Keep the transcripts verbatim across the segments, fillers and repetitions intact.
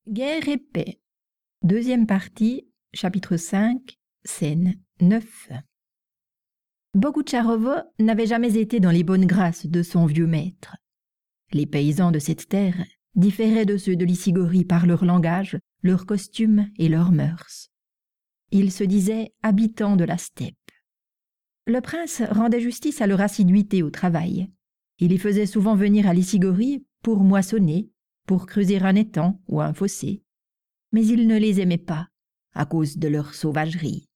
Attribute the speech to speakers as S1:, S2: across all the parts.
S1: Guerre et paix. Deuxième partie, chapitre cinq, scène neuf. Bogucharovo n'avait jamais été dans les bonnes grâces de son vieux maître. Les paysans de cette terre différaient de ceux de l'Issigorie par leur langage, leur costume et leurs mœurs. Ils se disaient habitants de la steppe. Le prince rendait justice à leur assiduité au travail. Il les faisait souvent venir à l'Issigorie pour moissonner, pour creuser un étang ou un fossé. Mais il ne les aimait pas, à cause de leur sauvagerie.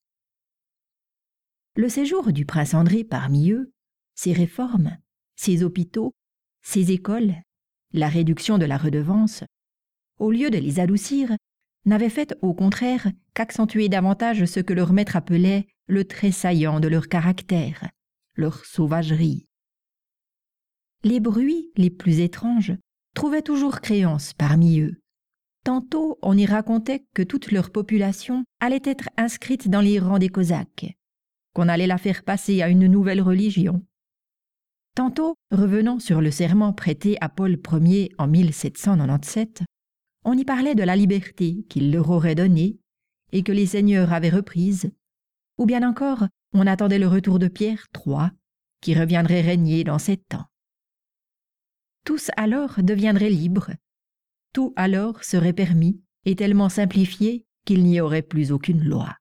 S1: Le séjour du prince André parmi eux, ses réformes, ses hôpitaux, ses écoles, la réduction de la redevance, au lieu de les adoucir, n'avait fait au contraire qu'accentuer davantage ce que leur maître appelait le trait saillant de leur caractère, leur sauvagerie. Les bruits les plus étranges trouvaient toujours créance parmi eux. Tantôt on y racontait que toute leur population allait être inscrite dans les rangs des Cosaques, qu'on allait la faire passer à une nouvelle religion. Tantôt, revenant sur le serment prêté à Paul Ier en mille sept cent quatre-vingt-dix-sept, on y parlait de la liberté qu'il leur aurait donnée et que les seigneurs avaient reprise, ou bien encore on attendait le retour de Pierre trois, qui reviendrait régner dans sept ans. Tous alors deviendraient libres. Tout alors serait permis et tellement simplifié qu'il n'y aurait plus aucune loi.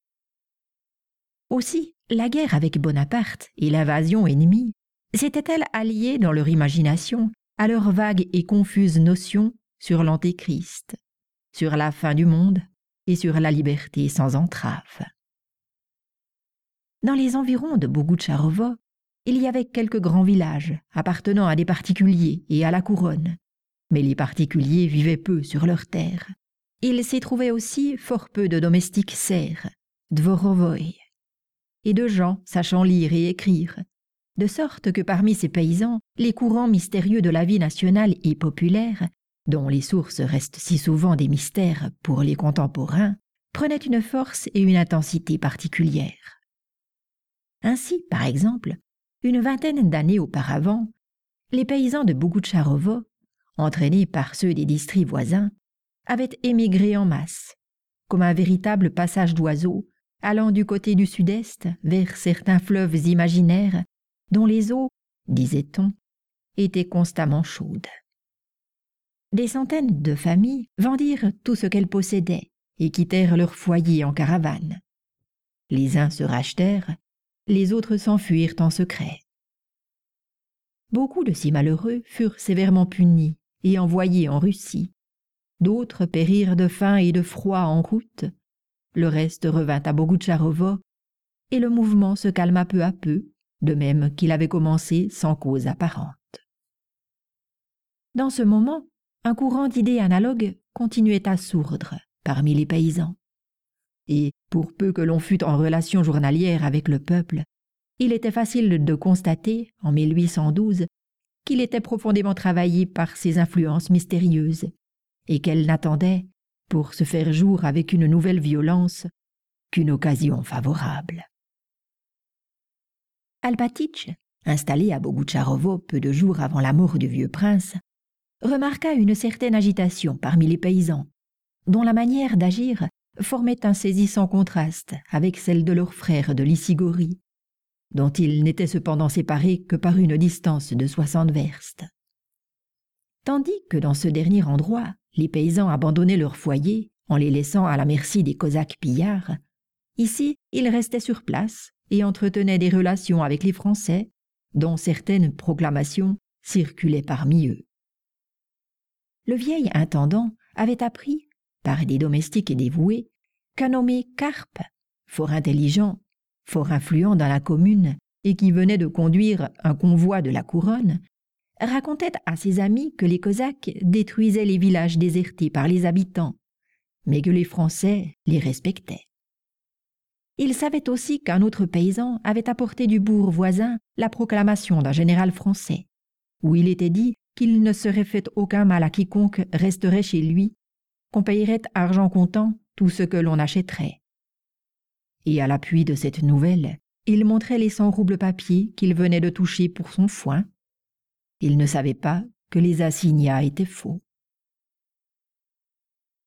S1: Aussi, la guerre avec Bonaparte et l'invasion ennemie s'étaient-elles alliées dans leur imagination à leurs vagues et confuses notions sur l'Antéchrist, sur la fin du monde et sur la liberté sans entrave. Dans les environs de Bogucharovo, il y avait quelques grands villages appartenant à des particuliers et à la couronne, mais les particuliers vivaient peu sur leurs terres. Il s'y trouvait aussi fort peu de domestiques serfs, dvorovoi, et de gens sachant lire et écrire, de sorte que parmi ces paysans, les courants mystérieux de la vie nationale et populaire, dont les sources restent si souvent des mystères pour les contemporains, prenaient une force et une intensité particulières. Ainsi, par exemple, une vingtaine d'années auparavant, les paysans de Bogucharovo, entraînés par ceux des districts voisins, avaient émigré en masse, comme un véritable passage d'oiseaux allant du côté du sud-est vers certains fleuves imaginaires dont les eaux, disait-on, étaient constamment chaudes. Des centaines de familles vendirent tout ce qu'elles possédaient et quittèrent leur foyer en caravane. Les uns se rachetèrent, les autres s'enfuirent en secret. Beaucoup de ces malheureux furent sévèrement punis et envoyés en Russie. D'autres périrent de faim et de froid en route. Le reste revint à Bogucharovo et le mouvement se calma peu à peu, de même qu'il avait commencé sans cause apparente. Dans ce moment, un courant d'idées analogues continuait à sourdre parmi les paysans. Et, pour peu que l'on fût en relation journalière avec le peuple, il était facile de constater, en mille huit cent douze, qu'il était profondément travaillé par ces influences mystérieuses, et qu'elle n'attendait, pour se faire jour avec une nouvelle violence, qu'une occasion favorable. Alpatitch, installé à Bogucharovo peu de jours avant la mort du vieux prince, remarqua une certaine agitation parmi les paysans, dont la manière d'agir formait un saisissant contraste avec celle de leurs frères de l'Issigorie, dont ils n'étaient cependant séparés que par une distance de soixante verstes. Tandis que dans ce dernier endroit, les paysans abandonnaient leurs foyers en les laissant à la merci des Cosaques pillards, ici ils restaient sur place et entretenaient des relations avec les Français, dont certaines proclamations circulaient parmi eux. Le vieil intendant avait appris, par des domestiques dévoués, qu'un nommé Carpe, fort intelligent, fort influent dans la commune et qui venait de conduire un convoi de la couronne, racontait à ses amis que les Cosaques détruisaient les villages désertés par les habitants, mais que les Français les respectaient. Il savait aussi qu'un autre paysan avait apporté du bourg voisin la proclamation d'un général français, où il était dit qu'il ne serait fait aucun mal à quiconque resterait chez lui, qu'on payerait argent comptant tout ce que l'on achèterait. Et à l'appui de cette nouvelle, il montrait les cent roubles papier qu'il venait de toucher pour son foin. Il ne savait pas que les assignats étaient faux.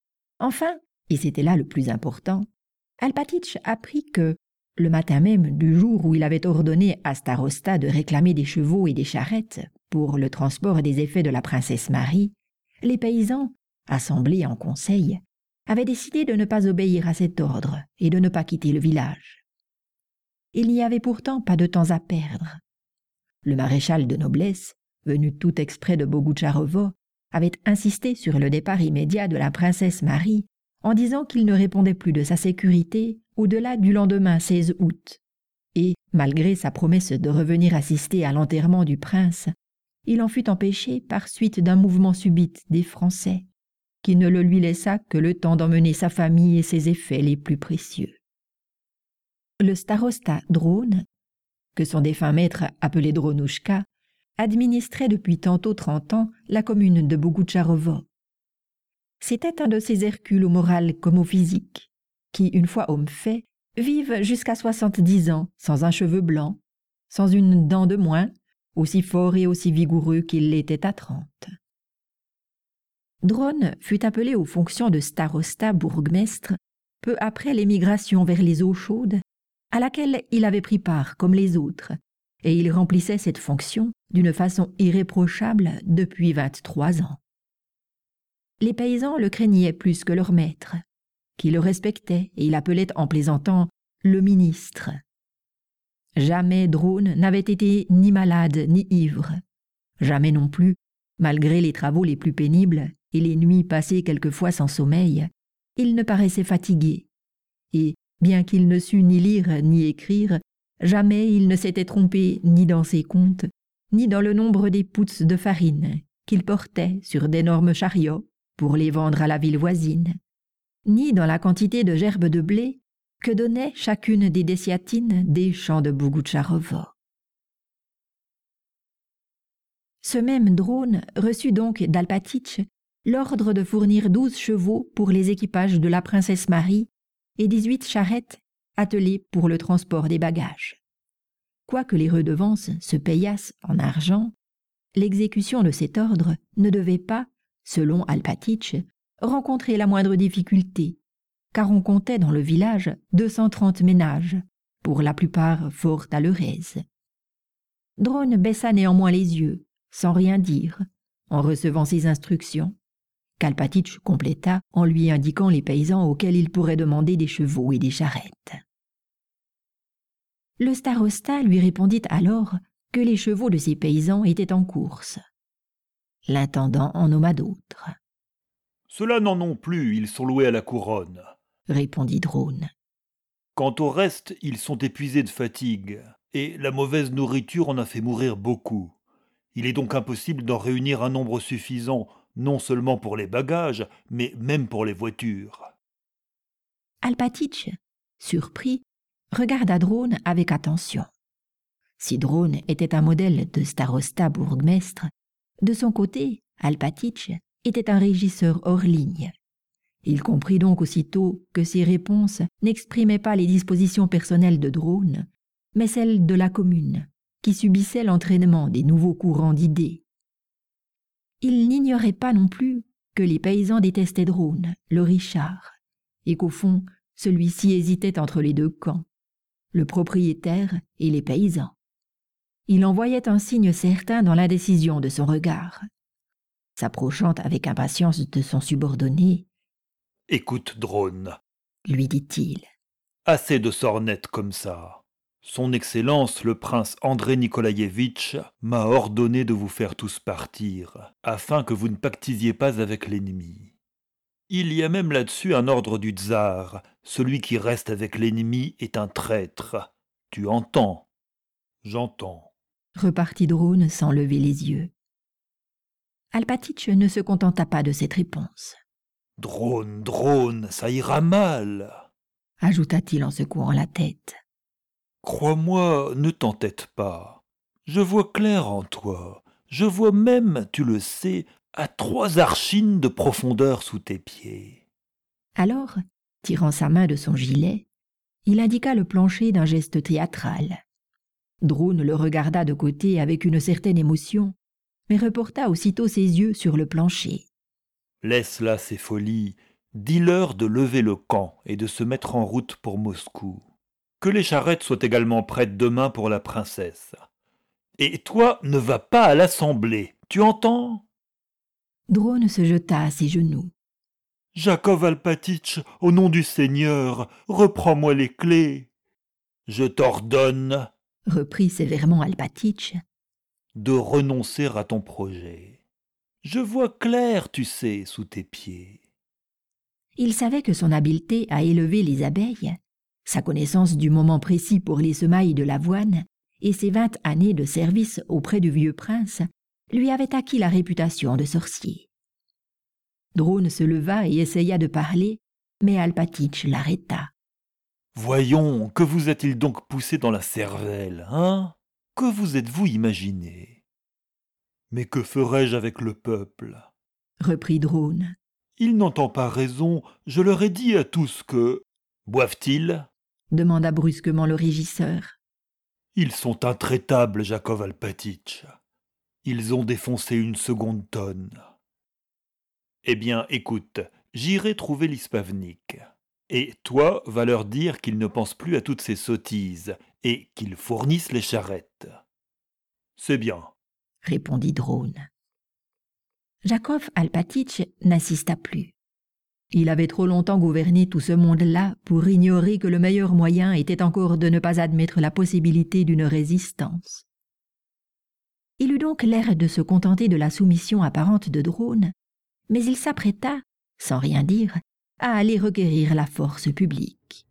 S1: Enfin, et c'était là le plus important, Alpatitch apprit que, le matin même du jour où il avait ordonné à Starosta de réclamer des chevaux et des charrettes pour le transport des effets de la princesse Marie, les paysans, assemblés en conseil, avaient décidé de ne pas obéir à cet ordre et de ne pas quitter le village. Il n'y avait pourtant pas de temps à perdre. Le maréchal de noblesse, venu tout exprès de Bogucharovo, avait insisté sur le départ immédiat de la princesse Marie en disant qu'il ne répondait plus de sa sécurité au-delà du lendemain seize août. Et, malgré sa promesse de revenir assister à l'enterrement du prince, il en fut empêché par suite d'un mouvement subit des Français, qui ne le lui laissa que le temps d'emmener sa famille et ses effets les plus précieux. Le starosta Drone, que son défunt maître appelé Dronouchka, administrait depuis tantôt trente ans la commune de Bogucharovo. C'était un de ces Hercules au moral comme au physique, qui, une fois hommes faits, vivent jusqu'à soixante-dix ans sans un cheveu blanc, sans une dent de moins, aussi fort et aussi vigoureux qu'il l'était à trente. Drone fut appelé aux fonctions de starosta bourgmestre peu après l'émigration vers les eaux chaudes, à laquelle il avait pris part comme les autres, et il remplissait cette fonction d'une façon irréprochable depuis vingt-trois ans. Les paysans le craignaient plus que leur maître, qui le respectait et l'appelait en plaisantant « le ministre ». Jamais Drone n'avait été ni malade ni ivre. Jamais non plus, malgré les travaux les plus pénibles et les nuits passées quelquefois sans sommeil, il ne paraissait fatigué. Et, bien qu'il ne sût ni lire ni écrire, jamais il ne s'était trompé ni dans ses comptes, ni dans le nombre des poutres de farine qu'il portait sur d'énormes chariots pour les vendre à la ville voisine, ni dans la quantité de gerbes de blé que donnait chacune des déciatines des champs de Bogucharovo. Ce même Drone reçut donc d'Alpatitch l'ordre de fournir douze chevaux pour les équipages de la princesse Marie et dix-huit charrettes attelées pour le transport des bagages. Quoique les redevances se payassent en argent, l'exécution de cet ordre ne devait pas, selon Alpatitch, rencontrer la moindre difficulté, car on comptait dans le village deux cent trente ménages, pour la plupart fort à leur aise. Drone baissa néanmoins les yeux, sans rien dire, en recevant ces instructions, qu'Alpatitch compléta en lui indiquant les paysans auxquels il pourrait demander des chevaux et des charrettes. Le starosta lui répondit alors que les chevaux de ces paysans étaient en course. L'intendant en nomma d'autres.
S2: « Ceux-là n'en ont plus, ils sont loués à la couronne. »
S1: répondit Drone.
S2: « Quant au reste, ils sont épuisés de fatigue, et la mauvaise nourriture en a fait mourir beaucoup. Il est donc impossible d'en réunir un nombre suffisant, non seulement pour les bagages, mais même pour les voitures. »
S1: Alpatitch, surpris, regarda Drone avec attention. Si Drone était un modèle de starosta bourgmestre, de son côté, Alpatitch était un régisseur hors ligne. Il comprit donc aussitôt que ces réponses n'exprimaient pas les dispositions personnelles de Drone, mais celles de la commune, qui subissait l'entraînement des nouveaux courants d'idées. Il n'ignorait pas non plus que les paysans détestaient Drone, le Richard, et qu'au fond, celui-ci hésitait entre les deux camps, le propriétaire et les paysans. Il en voyait un signe certain dans l'indécision de son regard. S'approchant avec impatience de son subordonné,
S2: « Écoute, Drone,
S1: lui dit-il.
S2: Assez de sornettes comme ça. Son Excellence, le prince André Nikolaïevitch, m'a ordonné de vous faire tous partir, afin que vous ne pactisiez pas avec l'ennemi. Il y a même là-dessus un ordre du tsar. Celui qui reste avec l'ennemi est un traître. Tu entends ? » ?»« J'entends. »
S1: repartit Drone sans lever les yeux. Alpatitch ne se contenta pas de cette réponse.
S2: « Drone, Drone, ça ira mal, »
S1: ajouta-t-il en secouant la tête.
S2: « Crois-moi, ne t'entête pas. Je vois clair en toi. Je vois même, tu le sais, à trois archines de profondeur sous tes pieds. »
S1: Alors, tirant sa main de son gilet, il indiqua le plancher d'un geste théâtral. Drone le regarda de côté avec une certaine émotion, mais reporta aussitôt ses yeux sur le plancher.
S2: « Laisse là ces folies. dis-leur de lever le camp et de se mettre en route pour Moscou. Que les charrettes soient également prêtes demain pour la princesse. Et toi, ne va pas à l'assemblée, tu entends ?
S1: Drone se jeta à ses genoux.
S2: « Jakov Alpatitch, au nom du Seigneur, reprends-moi les clés. Je t'ordonne,
S1: reprit sévèrement Alpatitch,
S2: de renoncer à ton projet. Je vois clair, tu sais, sous tes pieds. »
S1: Il savait que son habileté à élever les abeilles, sa connaissance du moment précis pour les semailles de l'avoine et ses vingt années de service auprès du vieux prince lui avaient acquis la réputation de sorcier. Drone se leva et essaya de parler, mais Alpatitch l'arrêta.
S2: « Voyons, que vous a-t-il donc poussé dans la cervelle, hein ? Que vous êtes-vous imaginé ? Mais que ferais-je avec le peuple ?
S1: Reprit Drone.
S2: Il n'entend pas raison, je leur ai dit à tous que... Boivent-ils ?
S1: Demanda brusquement le régisseur.
S2: Ils sont intraitables, Jakov Alpatitch. Ils ont défoncé une seconde tonne. Eh bien, écoute, j'irai trouver l'Ispavnik. Et toi, va leur dire qu'ils ne pensent plus à toutes ces sottises et qu'ils fournissent les charrettes. C'est bien,
S1: répondit Drone. Jakov Alpatitch n'insista plus. Il avait trop longtemps gouverné tout ce monde-là pour ignorer que le meilleur moyen était encore de ne pas admettre la possibilité d'une résistance. Il eut donc l'air de se contenter de la soumission apparente de Drone, mais il s'apprêta, sans rien dire, à aller requérir la force publique.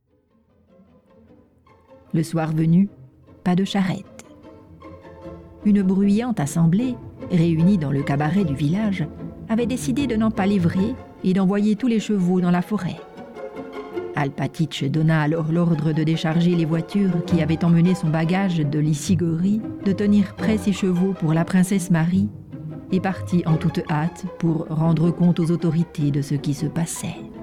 S1: Le soir venu, pas de charrette. Une bruyante assemblée, réunie dans le cabaret du village, avait décidé de n'en pas livrer et d'envoyer tous les chevaux dans la forêt. Alpatitch donna alors l'ordre de décharger les voitures qui avaient emmené son bagage de Lyssigori, de tenir prêts ses chevaux pour la princesse Marie, et partit en toute hâte pour rendre compte aux autorités de ce qui se passait.